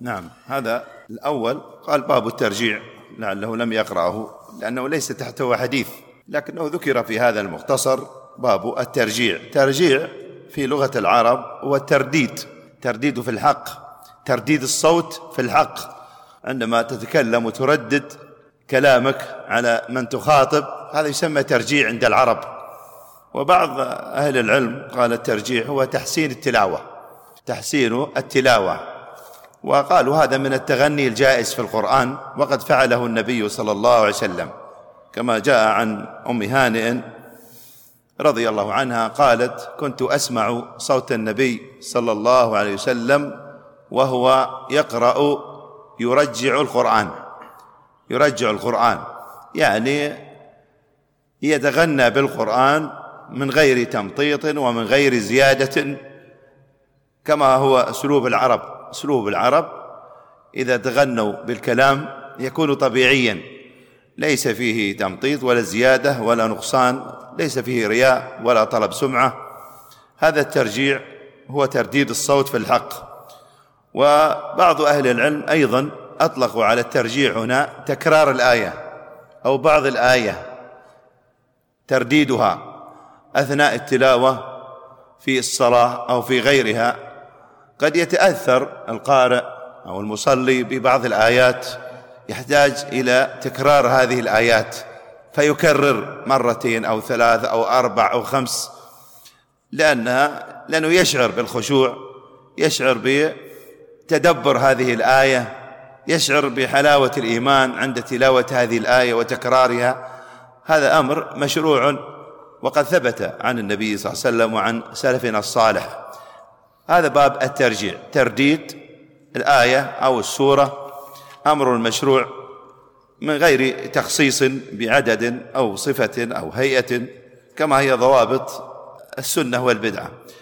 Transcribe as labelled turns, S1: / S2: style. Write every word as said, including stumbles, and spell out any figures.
S1: نعم، هذا الأول قال باب الترجيع، لعله لم يقرأه لأنه ليس تحته حديث، لكنه ذكر في هذا المختصر باب الترجيع. ترجيع في لغة العرب هو الترديد، ترديد في الحق، ترديد الصوت في الحق، عندما تتكلم وتردد كلامك على من تخاطب، هذا يسمى ترجيع عند العرب. وبعض أهل العلم قال الترجيع هو تحسين التلاوة، تحسين التلاوة، وقالوا هذا من التغني الجائز في القرآن، وقد فعله النبي صلى الله عليه وسلم، كما جاء عن أم هانئ رضي الله عنها قالت: كنت أسمع صوت النبي صلى الله عليه وسلم وهو يقرأ يرجع القرآن، يرجع القرآن يعني يتغنى بالقرآن من غير تمطيط ومن غير زيادة، كما هو أسلوب العرب. أسلوب العرب إذا تغنوا بالكلام يكون طبيعيا، ليس فيه تمطيط ولا زيادة ولا نقصان، ليس فيه رياء ولا طلب سمعة. هذا الترجيع هو ترديد الصوت في الحق. وبعض أهل العلم أيضا أطلقوا على الترجيع هنا تكرار الآية أو بعض الآية، ترديدها أثناء التلاوة في الصلاة أو في غيرها. قد يتأثر القارئ أو المصلي ببعض الآيات، يحتاج إلى تكرار هذه الآيات فيكرر مرتين أو ثلاث أو أربع أو خمس، لأنها لأنه يشعر بالخشوع، يشعر بتدبر هذه الآية، يشعر بحلاوة الإيمان عند تلاوة هذه الآية وتكرارها. هذا أمر مشروع وقد ثبت عن النبي صلى الله عليه وسلم وعن سلفنا الصالح. هذا باب الترجيع، ترديد الآية أو السورة، أمر مشروع من غير تخصيص بعدد أو صفة أو هيئة، كما هي ضوابط السنة والبدعة.